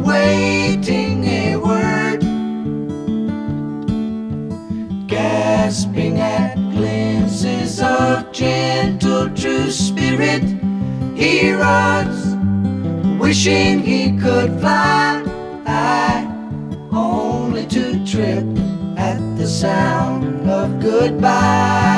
awaiting a word, gasping at glimpses of gentle true spirit. He runs, wishing he could fly, only to trip at the sound of goodbye.